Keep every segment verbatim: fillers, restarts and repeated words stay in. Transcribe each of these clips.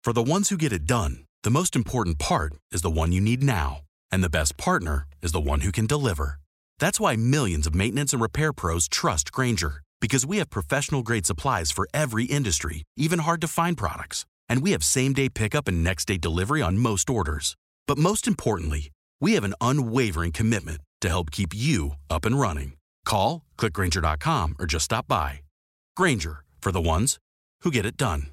For the ones who get it done, the most important part is the one you need now. And the best partner is the one who can deliver. That's why millions of maintenance and repair pros trust Grainger, because we have professional-grade supplies for every industry, even hard-to-find products. And we have same-day pickup and next-day delivery on most orders. But most importantly, we have an unwavering commitment to help keep you up and running. Call, click Grainger dot com, or just stop by. Grainger, for the ones who get it done.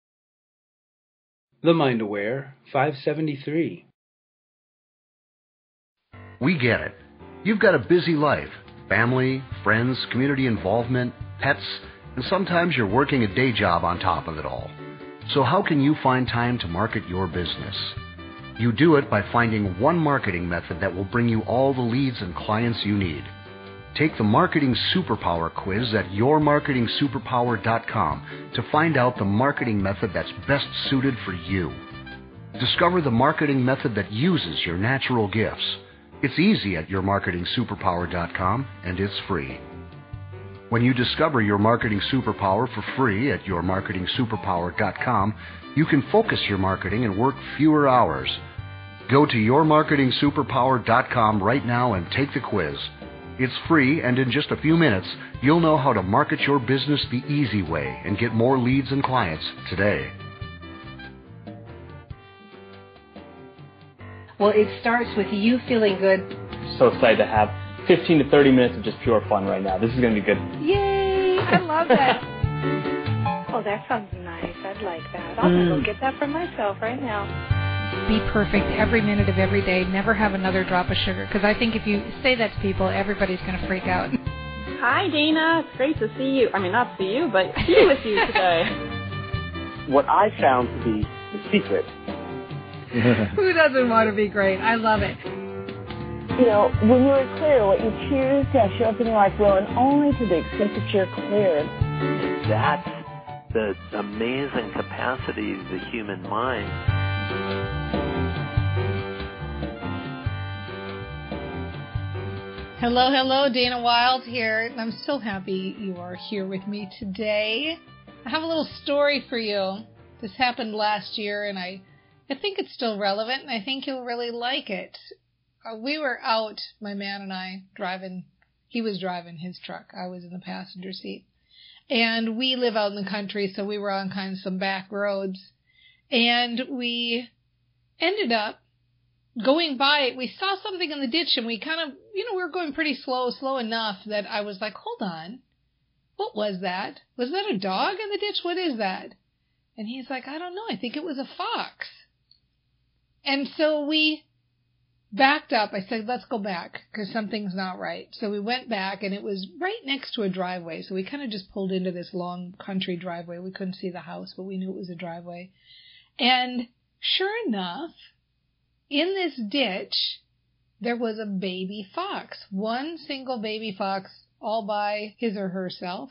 The Mind Aware, five seventy-three. We get it. You've got a busy life. Family, friends, community involvement, pets, and sometimes you're working a day job on top of it all. So how can you find time to market your business? You do it by finding one marketing method that will bring you all the leads and clients you need. Take the Marketing Superpower quiz at your marketing superpower dot com to find out the marketing method that's best suited for you. Discover the marketing method that uses your natural gifts. It's easy at your marketing superpower dot com, and it's free. When you discover your marketing superpower for free at your marketing superpower dot com, you can focus your marketing and work fewer hours. Go to your marketing superpower dot com right now and take the quiz. It's free, and in just a few minutes, you'll know how to market your business the easy way and get more leads and clients today. Well, it starts with you feeling good. So excited to have fifteen to thirty minutes of just pure fun right now. This is going to be good. Yay! I love that. Oh, that sounds nice. I'd like that. I'll mm. go get that for myself right now. Be perfect every minute of every day. Never have another drop of sugar. Because I think if you say that to people, everybody's going to freak out. Hi, Dana. It's great to see you. I mean, not see you, but be with you today. What I found to be the secret. Who doesn't want to be great? I love it. You know, when you're clear, what you choose to show up in your life will, and only to the extent that you're clear. That's the amazing capacity of the human mind. Hello, hello, Dana Wilde here. I'm so happy you are here with me today. I have a little story for you. This happened last year, and I, I think it's still relevant, and I think you'll really like it. Uh, we were out, my man and I, driving. He was driving his truck. I was in the passenger seat. And we live out in the country, so we were on kind of some back roads. And we ended up going by, we saw something in the ditch, and we kind of, you know, we were going pretty slow, slow enough that I was like, hold on. What was that? Was that a dog in the ditch? What is that? And he's like, I don't know. I think it was a fox. And so we backed up. I said, let's go back because something's not right. So we went back, and it was right next to a driveway. So we kind of just pulled into this long country driveway. We couldn't see the house, but we knew it was a driveway. And sure enough, in this ditch, there was a baby fox. One single baby fox all by his or herself.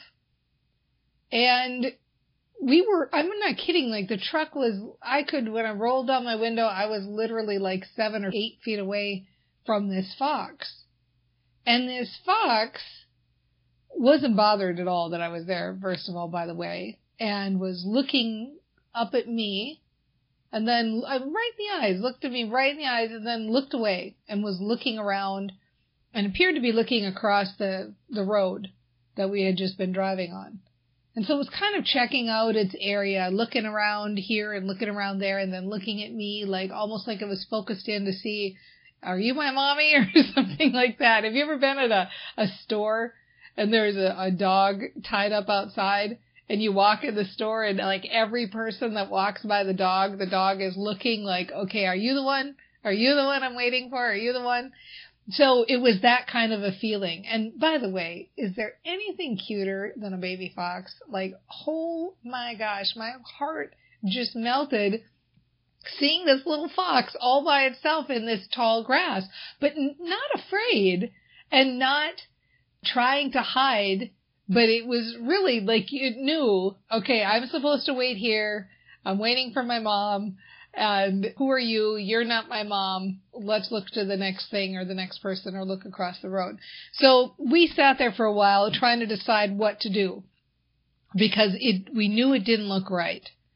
And we were, I'm not kidding, like the truck was, I could, when I rolled down my window, I was literally like seven or eight feet away from this fox. And this fox wasn't bothered at all that I was there, first of all, by the way, and was looking up at me. And then uh, right in the eyes, looked at me right in the eyes, and then looked away and was looking around and appeared to be looking across the, the road that we had just been driving on. And so it was kind of checking out its area, looking around here and looking around there, and then looking at me like almost like it was focused in to see, are you my mommy or something like that? Have you ever been at a, a store and there's a, a dog tied up outside? And you walk in the store, and like every person that walks by the dog, the dog is looking like, okay, are you the one? Are you the one I'm waiting for? Are you the one? So it was that kind of a feeling. And by the way, is there anything cuter than a baby fox? Like, oh my gosh, my heart just melted seeing this little fox all by itself in this tall grass, but not afraid and not trying to hide. But it was really like it knew, okay, I'm supposed to wait here. I'm waiting for my mom. And who are you? You're not my mom. Let's look to the next thing or the next person or look across the road. So we sat there for a while trying to decide what to do because it we knew it didn't look right.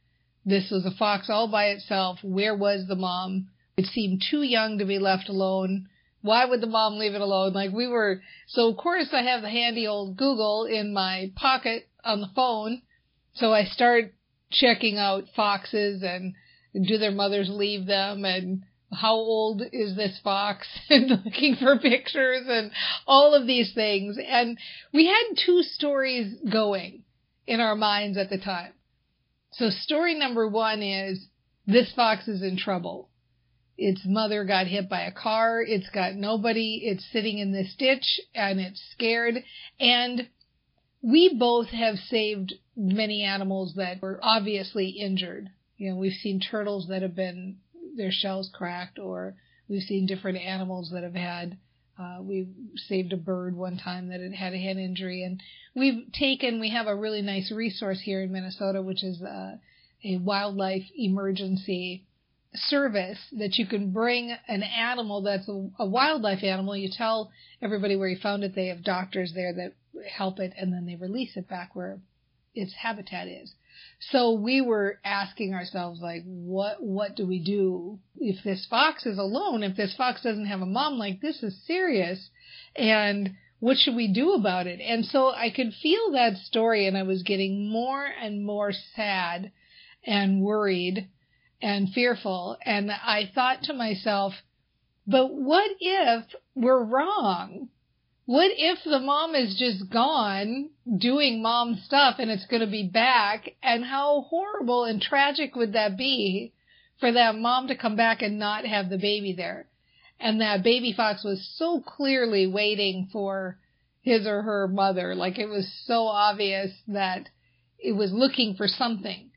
this was a fox all by itself. Where was the mom? It seemed too young to be left alone. Why would the mom leave it alone? Like we were, so of course I have the handy old Google in my pocket on the phone. So I start checking out foxes and do their mothers leave them and how old is this fox and looking for pictures and all of these things. And we had two stories going in our minds at the time. So story number one is this fox is in trouble. Its mother got hit by a car. It's got nobody. It's sitting in this ditch and it's scared. And we both have saved many animals that were obviously injured. You know, we've seen turtles that have been, their shells cracked, or we've seen different animals that have had, uh, we saved a bird one time that had had a head injury. And we've taken, we have a really nice resource here in Minnesota, which is uh, a wildlife emergency service that you can bring an animal that's a, a wildlife animal. You tell everybody where you found it. They have doctors there that help it, and then they release it back where its habitat is. So we were asking ourselves, like, what what do we do if this fox is alone? If this fox doesn't have a mom, like, this is serious, and what should we do about it? And so I could feel that story, and I was getting more and more sad and worried and fearful. And I thought to myself, but what if we're wrong? What if the mom is just gone doing mom stuff and it's going to be back? And how horrible and tragic would that be for that mom to come back and not have the baby there? And that baby fox was so clearly waiting for his or her mother. Like, it was so obvious that it was looking for something.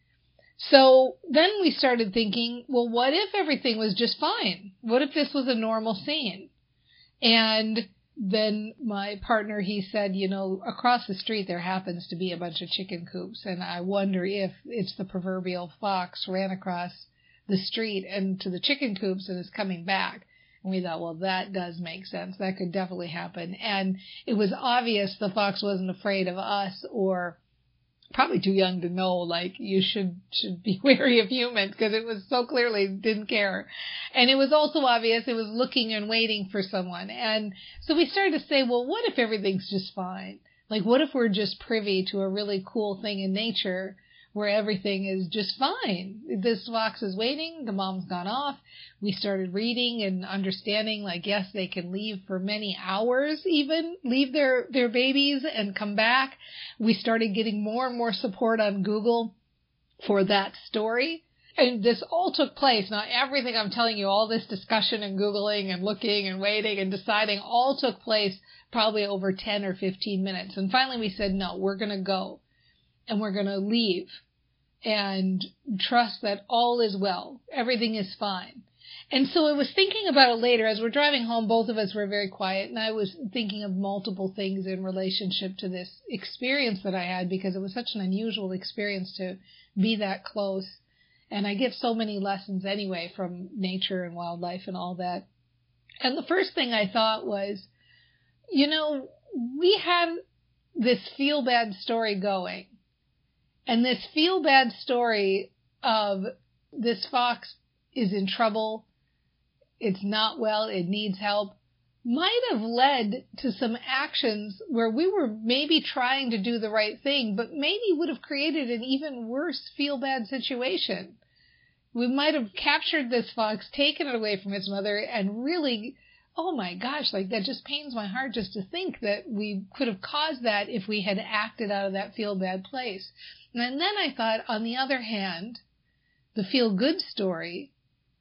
So then we started thinking, well, what if everything was just fine? What if this was a normal scene? And then my partner, he said, you know, across the street there happens to be a bunch of chicken coops, and I wonder if it's the proverbial fox ran across the street and to the chicken coops and is coming back. And we thought, well, that does make sense. That could definitely happen. And it was obvious the fox wasn't afraid of us, or probably too young to know, like, you should should be wary of humans, because it was so clearly didn't care. And it was also obvious it was looking and waiting for someone. And so we started to say, well, what if everything's just fine? Like, what if we're just privy to a really cool thing in nature where everything is just fine? This fox is waiting. The mom's gone off. We started reading and understanding, like, yes, they can leave for many hours even, leave their, their babies and come back. We started getting more and more support on Google for that story. And this all took place. Now, everything I'm telling you, all this discussion and Googling and looking and waiting and deciding, all took place probably over ten or fifteen minutes. And finally we said, no, we're going to go. And we're going to leave and trust that all is well. Everything is fine. And so I was thinking about it later. As we're driving home, both of us were very quiet, and I was thinking of multiple things in relationship to this experience that I had, because it was such an unusual experience to be that close. And I get so many lessons anyway from nature and wildlife and all that. And the first thing I thought was, you know, we have this feel-bad story going. And this feel-bad story of this fox is in trouble, it's not well, it needs help, might have led to some actions where we were maybe trying to do the right thing, but maybe would have created an even worse feel-bad situation. We might have captured this fox, taken it away from its mother, and really, oh my gosh, like, that just pains my heart just to think that we could have caused that if we had acted out of that feel-bad place. And then I thought, on the other hand, the feel-good story,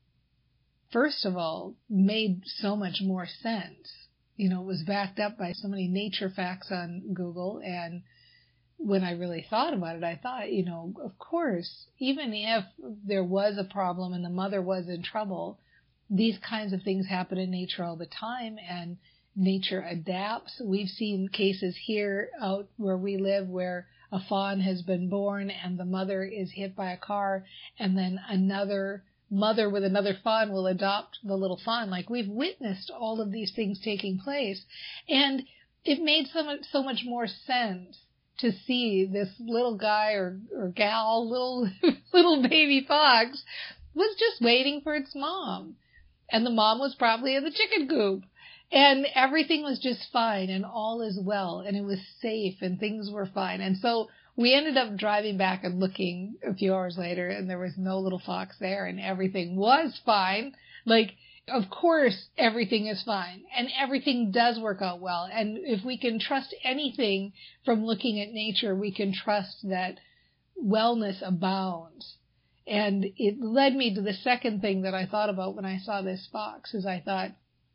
first of all, made so much more sense. You know, it was backed up by so many nature facts on Google, and when I really thought about it, I thought, you know, of course, even if there was a problem and the mother was in trouble, these kinds of things happen in nature all the time, and nature adapts. We've seen cases here out where we live where a fawn has been born and the mother is hit by a car, and then another mother with another fawn will adopt the little fawn. Like, we've witnessed all of these things taking place, and it made so much, so much more sense to see this little guy or, or gal, little, little baby fox was just waiting for its mom. And the mom was probably in the chicken coop. And everything was just fine and all is well. And it was safe and things were fine. And so we ended up driving back and looking a few hours later, and there was no little fox there, and everything was fine. Like, of course, everything is fine, and everything does work out well. And if we can trust anything from looking at nature, we can trust that wellness abounds. And it led me to the second thing that I thought about when I saw this fox, is I thought,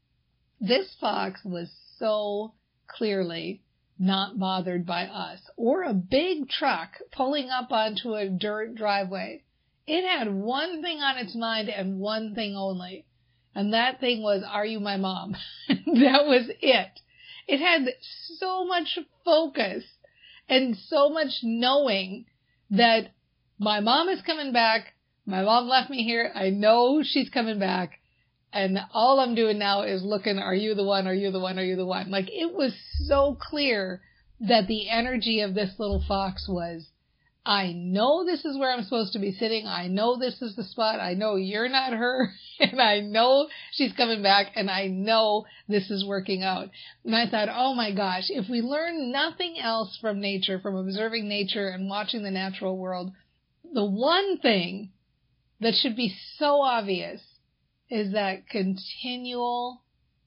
this fox was so clearly not bothered by us or a big truck pulling up onto a dirt driveway. It had one thing on its mind and one thing only. And that thing was, are you my mom? That was it. It had so much focus and so much knowing that my mom is coming back. My mom left me here. I know she's coming back. And all I'm doing now is looking, are you the one? Are you the one? Are you the one? Like, it was so clear that the energy of this little fox was, I know this is where I'm supposed to be sitting. I know this is the spot. I know you're not her. And I know she's coming back. And I know this is working out. And I thought, oh my gosh, if we learn nothing else from nature, from observing nature and watching the natural world, the one thing that should be so obvious is that continual,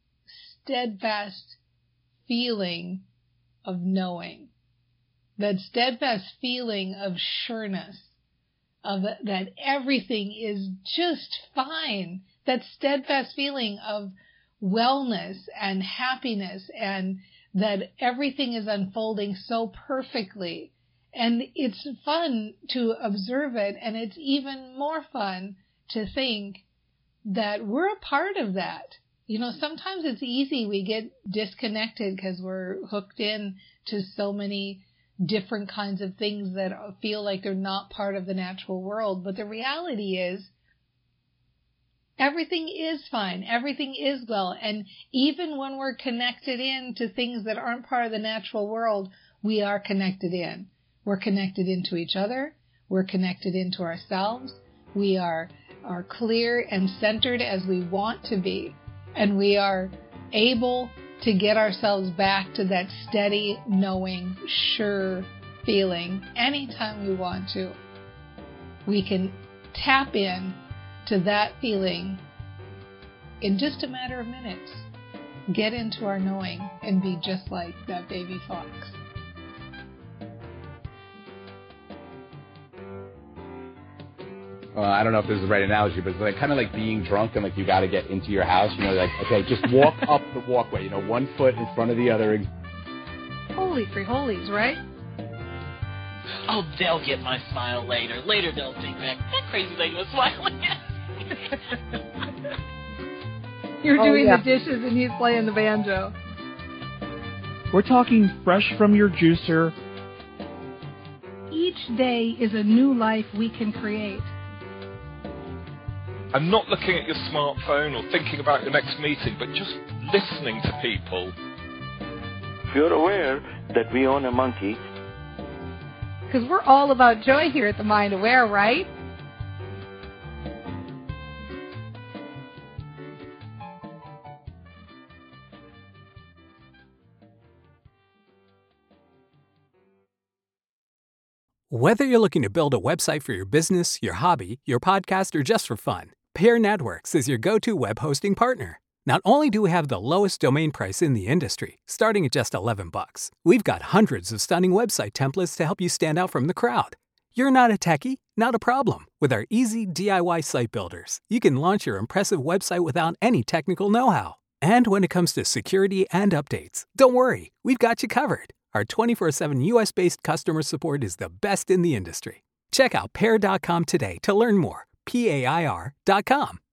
steadfast feeling of knowing. That steadfast feeling of sureness, of that everything is just fine. That steadfast feeling of wellness and happiness, and that everything is unfolding so perfectly. And it's fun to observe it, and it's even more fun to think that we're a part of that. You know, sometimes it's easy. We get disconnected because we're hooked in to so many different kinds of things that feel like they're not part of the natural world. But the reality is, everything is fine. Everything is well. And even when we're connected in to things that aren't part of the natural world, we are connected in. We're connected into each other. We're connected into ourselves. We are are clear and centered as we want to be. And we are able to get ourselves back to that steady, knowing, sure feeling anytime we want to. We can tap in to that feeling in just a matter of minutes. Get into our knowing and be just like that baby fox. Uh, I don't know if this is the right analogy, but it's like kind of like being drunk and like you got to get into your house. You know, like, okay, just walk up the walkway, you know, one foot in front of the other. Holy free holies, right? Oh, they'll get my smile later. Later they'll think back, that crazy lady was smiling. You're oh, doing yeah. the dishes and he's playing the banjo. We're talking fresh from your juicer. Each day is a new life we can create. And not looking at your smartphone or thinking about your next meeting, but just listening to people. If you're aware that we own a monkey. Because we're all about joy here at the Mind Aware, right? Whether you're looking to build a website for your business, your hobby, your podcast, or just for fun, Pair Networks is your go-to web hosting partner. Not only do we have the lowest domain price in the industry, starting at just eleven bucks, we've got hundreds of stunning website templates to help you stand out from the crowd. You're not a techie? Not a problem. With our easy D I Y site builders, you can launch your impressive website without any technical know-how. And when it comes to security and updates, don't worry, we've got you covered. Our twenty-four seven U S-based customer support is the best in the industry. Check out pair dot com today to learn more. P A I R dot com.